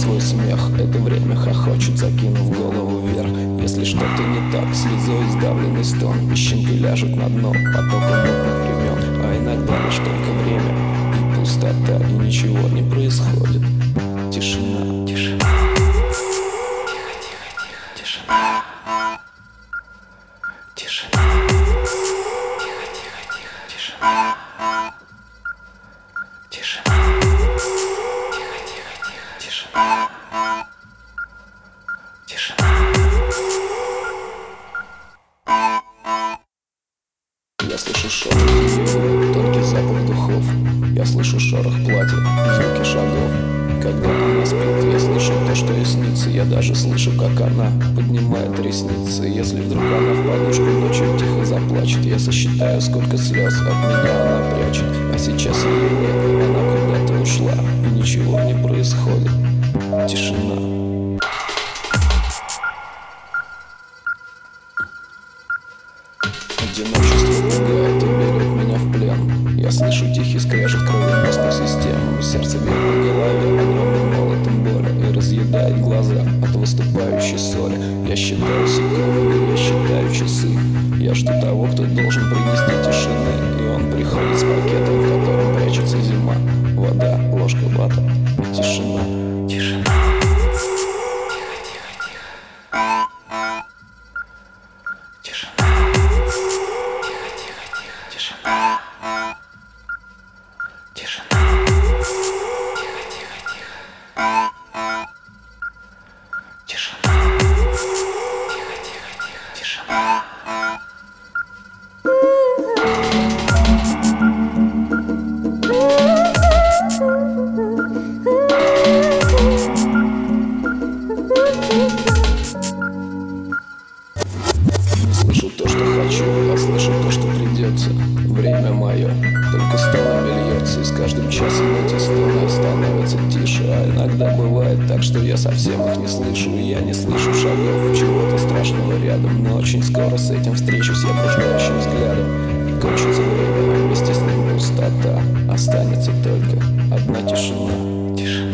свой смех. Это время хохочет, закинув голову вверх. Если что-то не так, слезой сдавленный стон. Песчинки ляжут на дно потоком мутных времен. А иногда лишь только время и пустота, и ничего не происходит. Тишина, тишина. Тишина. Тишина. Тишина. Тишина. Тишина. Тишина. Я слышу шорох ее, тонкий запах духов. Я слышу шорох платья, звуки шагов. Когда она спит, я слышу то, что ей снится. Я даже слышу, как она поднимает ресницы. Если вдруг она в подушку ночью тихо заплачет, я сосчитаю, сколько слез от меня она прячет. А сейчас ее нет, она куда-то ушла, и ничего не происходит. Тишина. Одиночество пугает и берет меня в плен. Я слышу тихий скрежет кровеносных систем. Сердце бьет по голове огромным молотом боли и разъедает глаза от выступающей соли. Я считаю секунды, я считаю часы. Я жду того, кто должен принести тишины. И он приходит с пакетом, в котором прячется зима. Вода, ложка вата и тишина. Тишина. Не слышу то, что хочу, я слышу то, что придется. Время мое, только стонами льется. И с каждым часом эти стоны становятся тише. А иногда бывает так, что я совсем их не слышу. И я не слышу шагов чего-то страшного рядом. Но очень скоро с этим встречусь я блуждающим взглядом. И кончится время, а вместе с ним пустота. Останется только одна тишина. Тишина.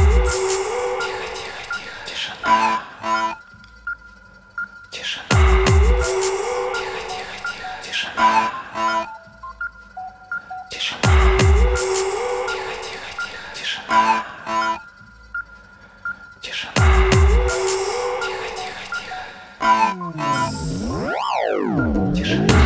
Тишина. Тишина. Тишина. Тишина. Тишина. Тишина. Тишина.